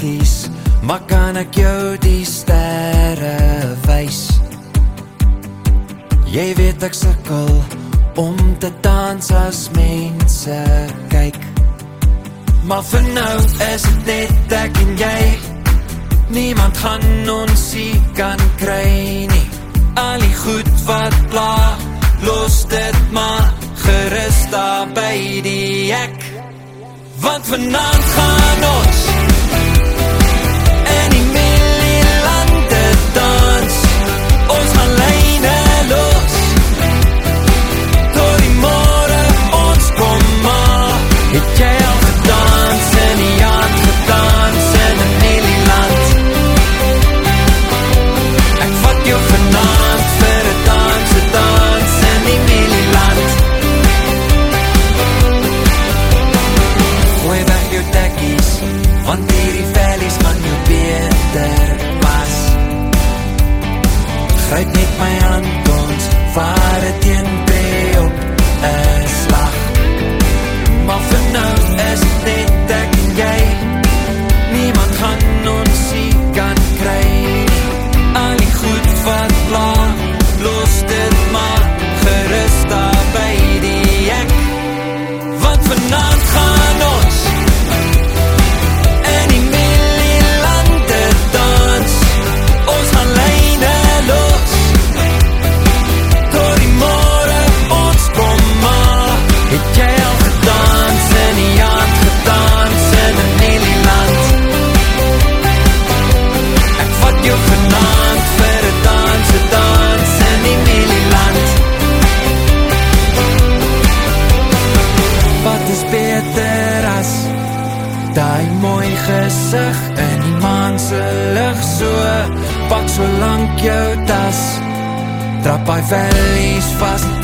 teggies, maar kan ek jou die sterre wys? Jy weet ek sukkel om te dans as mense kyk, maar vir nou is het net ek en jy. Niemand gaan ons hier kan kry nie. Al die goed wat pla, los dit maar gerus daar by die hek. Want vanaand gaan ons in die milielande dans. Ons gaan lyne los tot die môre ons kom maar. Het jy al gedans in die aand gedans in die milieland? Ek vat jou vanaand vir 'n dans in die milieland. Gooi weg jou tekkies, want hierdie vellies gaan jou beter pas. Gryp net my hand, ons vaar het een bree op 'n slag. Maar vir nou is het net ek en jy. Niemand gaan ons hier kan kry nie. Al die goed wat pla, los dit maar gerus daar by die hek. Want vanaand gaan ons in die milielande dans. Ons gaan lyne los tot die môre ons kom maar. Het jy al gedans in die aand gedans in die milieland? Ek vat jou vanaand vir 'n dans in die milieland. Wat is beter as daai mooi gesig in die maan se lig so? Pak so lank jou tas, trap hy vellies vas.